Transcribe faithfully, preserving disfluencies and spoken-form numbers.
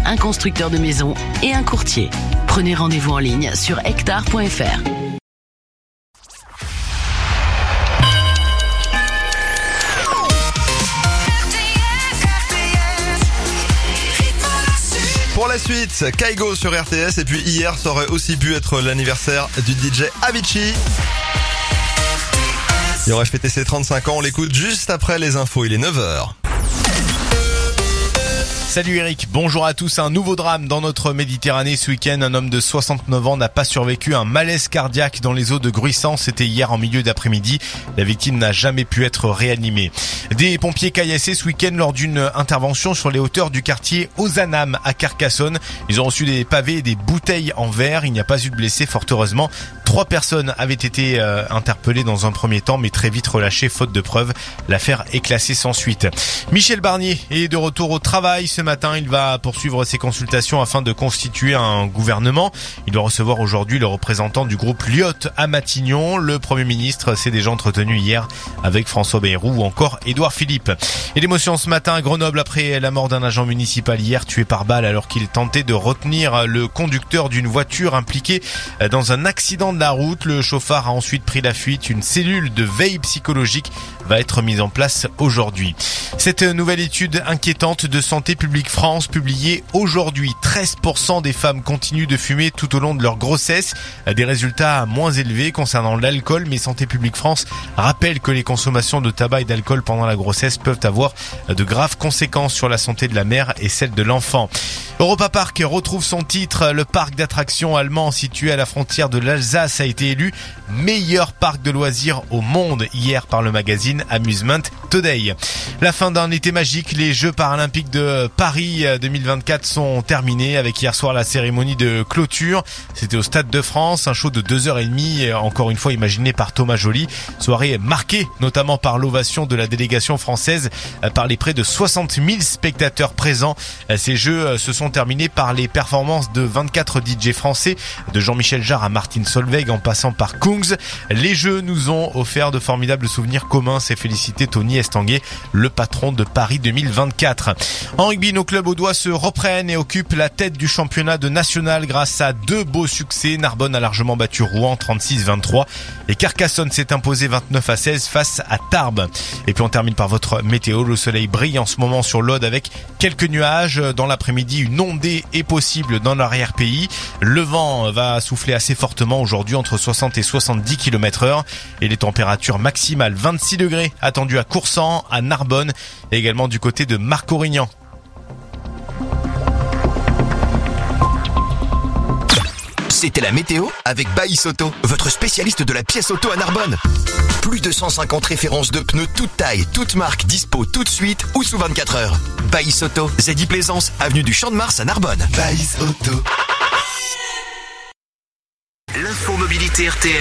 un constructeur de maisons et un courtier. Prenez rendez-vous en ligne sur hectare point f r. Pour la suite, Kaigo sur R T S, et puis hier, ça aurait aussi pu être l'anniversaire du D J Avicii. Il aurait fêté ses trente-cinq ans, on l'écoute juste après les infos, il est neuf heures. Salut Eric, bonjour à tous. Un nouveau drame dans notre Méditerranée ce week-end. Un homme de soixante-neuf ans n'a pas survécu à un malaise cardiaque dans les eaux de Gruissant. C'était hier en milieu d'après-midi. La victime n'a jamais pu être réanimée. Des pompiers caillassés ce week-end lors d'une intervention sur les hauteurs du quartier Ozanam à Carcassonne. Ils ont reçu des pavés et des bouteilles en verre. Il n'y a pas eu de blessés, fort heureusement. Trois personnes avaient été euh, interpellées dans un premier temps, mais très vite relâchées faute de preuves. L'affaire est classée sans suite. Michel Barnier est de retour au travail. Ce matin, il va poursuivre ses consultations afin de constituer un gouvernement. Il doit recevoir aujourd'hui le représentant du groupe Lyot à Matignon. Le Premier ministre s'est déjà entretenu hier avec François Bayrou ou encore Édouard Philippe. Et l'émotion ce matin à Grenoble après la mort d'un agent municipal hier tué par balle alors qu'il tentait de retenir le conducteur d'une voiture impliquée dans un accident de la route. Le chauffard a ensuite pris la fuite. Une cellule de veille psychologique va être mise en place aujourd'hui. Cette nouvelle étude inquiétante de Santé publique France publiée aujourd'hui. treize pour cent des femmes continuent de fumer tout au long de leur grossesse. Des résultats moins élevés concernant l'alcool, mais Santé publique France rappelle que les consommations de tabac et d'alcool pendant la grossesse peuvent avoir de graves conséquences sur la santé de la mère et celle de l'enfant. Europa Park retrouve son titre. Le parc d'attractions allemand situé à la frontière de l'Alsace a été élu meilleur parc de loisirs au monde hier par le magazine Amusement Today. La fin d'un été magique, les Jeux paralympiques de Paris deux mille vingt-quatre sont terminés avec hier soir la cérémonie de clôture. C'était au Stade de France, un show de deux heures trente, encore une fois imaginé par Thomas Joly. Soirée marquée notamment par l'ovation de la délégation française, par les près de soixante mille spectateurs présents. Ces Jeux se sont terminés par les performances de vingt-quatre D J français, de Jean-Michel Jarre à Martine Solveig en passant par Kungs. Les Jeux nous ont offert de formidables souvenirs communs, s'est félicité Tony Estanguet, le patron de Paris deux mille vingt-quatre. En rugby, nos clubs audois se reprennent et occupent la tête du championnat de national grâce à deux beaux succès. Narbonne a largement battu Rouen trente-six vingt-trois et Carcassonne s'est imposé vingt-neuf à seize face à Tarbes. Et puis on termine par votre météo. Le soleil brille en ce moment sur l'Aude avec quelques nuages. Dans l'après-midi, une ondée est possible dans l'arrière-pays. Le vent va souffler assez fortement aujourd'hui entre soixante et soixante-dix kilomètres heure et les températures maximales vingt-six degrés attendues à Coursan, à Narbonne et également du côté de Marcorignan. C'était la météo avec Baïs Auto, votre spécialiste de la pièce auto à Narbonne. Plus de cent cinquante références de pneus toutes tailles, toutes marques, dispo tout de suite ou sous vingt-quatre heures. Baïs Auto, Zeddy Plaisance, avenue du Champ de Mars à Narbonne. Baïs Auto. L'info mobilité R T S.